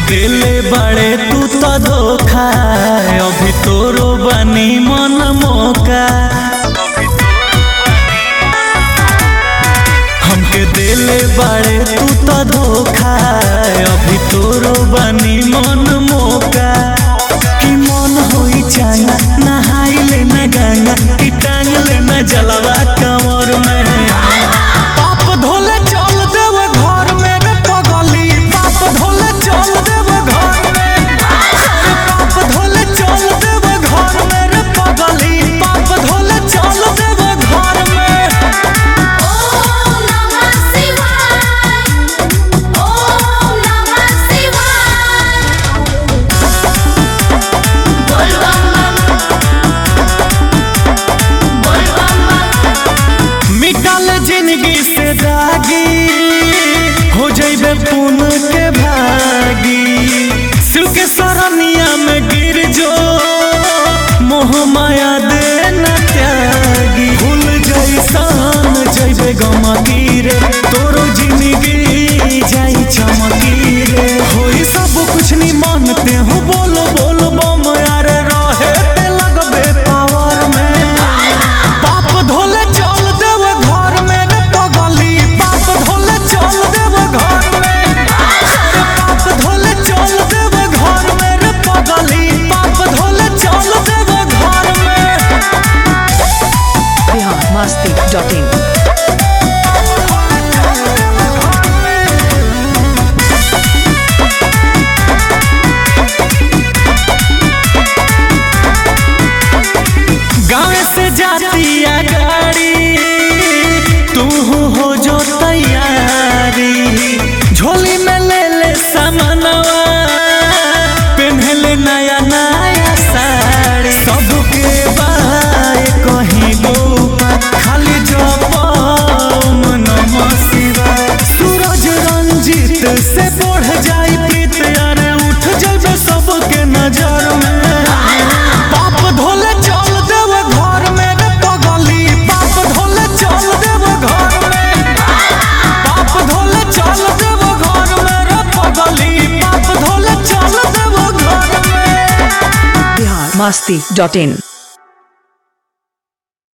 दिले बड़े तू तो धोखा, अभी तोरो बनी मन मौका। हमके दिले बड़े तू तो धोखा, अभी तोरो बनी मन मौका। कि मन होई चांगा नहाई ले न गंगा, कि टांग ले न जलवा कमर में। पाप धोले चल देव घर में रे पगली, पाप धोले चल देव घर में। पाप धोले चल देव घर में रे पगली, पाप धोले चल देव घर में। ओम नमः शिवाय, ओम नमः शिवाय। बोल बम बोल बम। मिटल जिंदगी से दागी, हो जइबे पुन के भागी। शिव के सरनिया में गिर जो, मोह माया दे न त्यागी। भूल जैसान जइबे गमकी रे, तोरो जिंदगी जाई चमकी रे। होई सब कुछ नहीं मानते हो, बोलो बोलो बम यार, रहे ते लगबे पावर में। पाप धोले चल देव घर में रे पगली, पाप धोले चल देव घर में। पाप धोले चल देव घर में रे पगली, पाप धोले चल देव घर में। biharmasti.in गाँव से जाती आ गाड़ी, तू हो जो तैयारी। झोली में ले ले सामानवा, पहनले नया नया साड़ी। सबके बाय कहीं गोपा, खाली जपम नमः शिवाय। सूरज रंजित से बढ़ जाई प्रीत, अरे उठ जाबे सबके नजर में। पाप धोले चल देव घर में रे पगली, पाप धोले चल देव घर में। पाप धोले चल देव घर में रे पगली, पाप धोले चल देव घर में। biharmasti.in